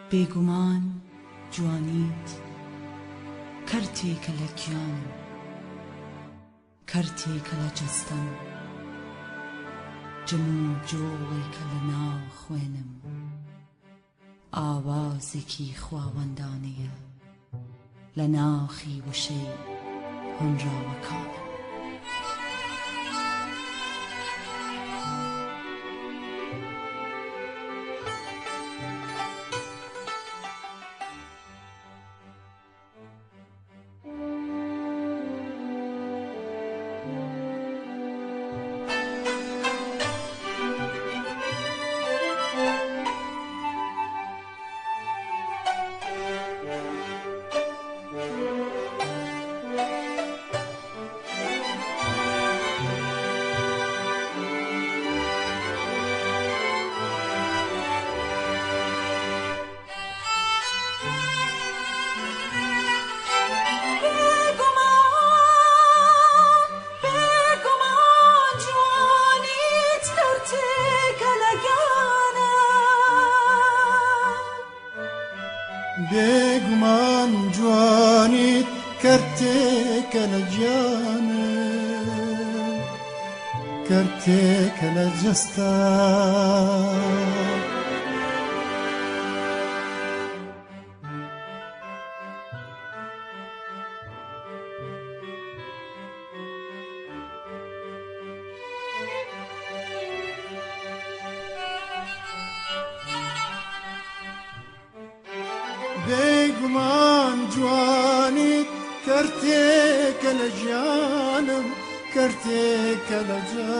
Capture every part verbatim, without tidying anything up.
بێگومان جوانیت کەرتێکە لە گیانم کەرتێکە لە جەستەم جم و جۆڵێکە لە ناو خوێنم ئاوازێکی خواوەندانەیە لە ناخی وشەی هونراوەکانم. بێگومان جوانیت کەرتێکە لە گیانم کەرتێکە لە جەستەم بێگومان جوانیت کەرتێکە لە گیانم کەرتێکە لە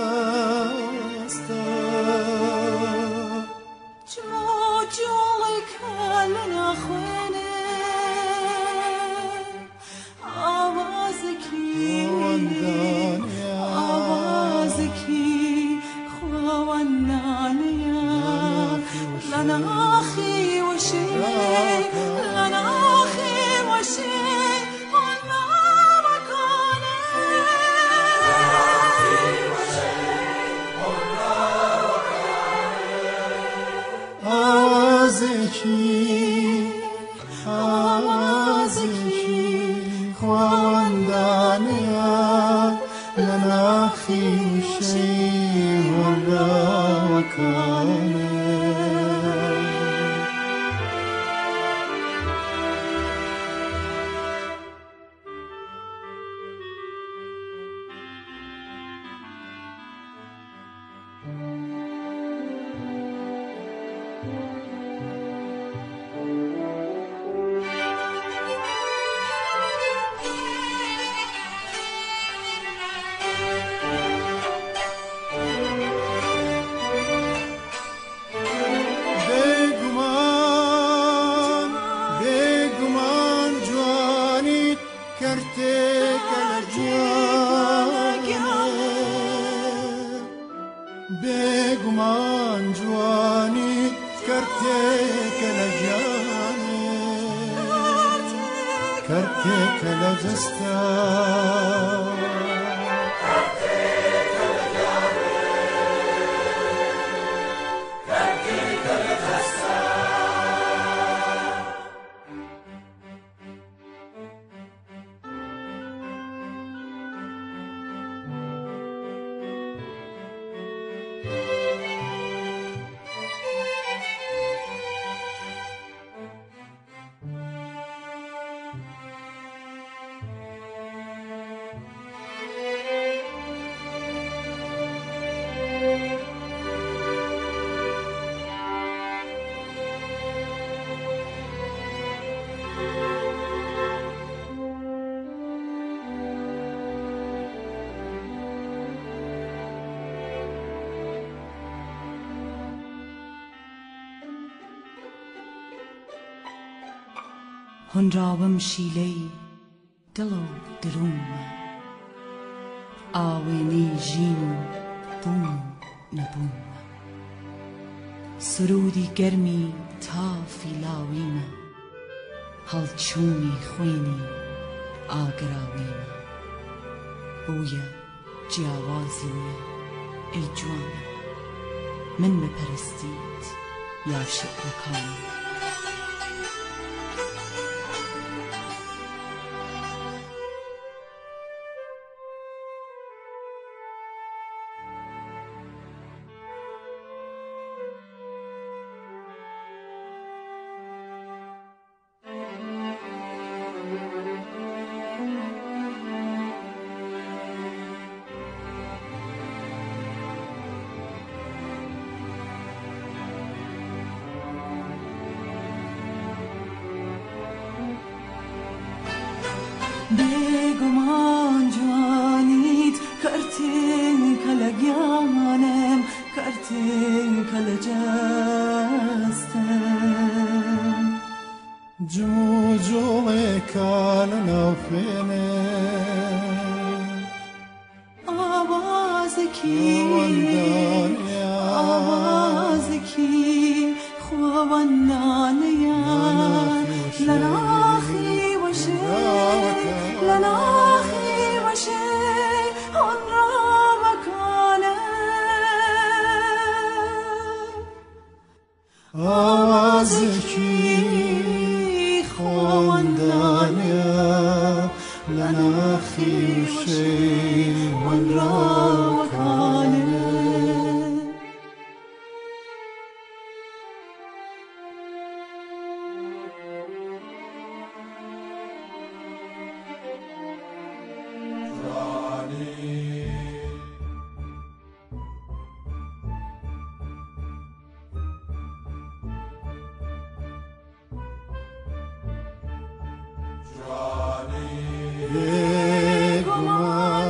جەستەم جم و جۆڵێکە لە ناخوێنم ئاوازێکی ئاوازێکی خواوەندانەیە لە ناخی وشەی لە ناخی وشەی ئاوازێکی ئاوازێکی خواوەندانەیە لە ناخی وشەی هۆنراوەکانە. بێگومان جوانیت کەرتێکە لە گیانم کەرتێکە لە جەستەم هونراوم شیلەی دڵ و درومە ئاوێنەی ژین و بووم و نەبوومە سرودی گەرمی تافی لاوینە هەڵچوونی خوێنی ئاگراوینە بوویە جیاوازی ویە ئەی جوانە من بپەرستیت یا شعرەکانم آواز کی آواز کی خواباندانیان لناخی باشه لناخی باشه آن را مکانه آواز کی خواباندانیان لناخی باشه آن را مکانه گمان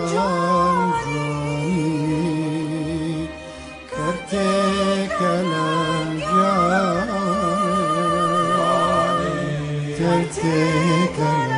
جانی کرده کلم جانی کرده کلم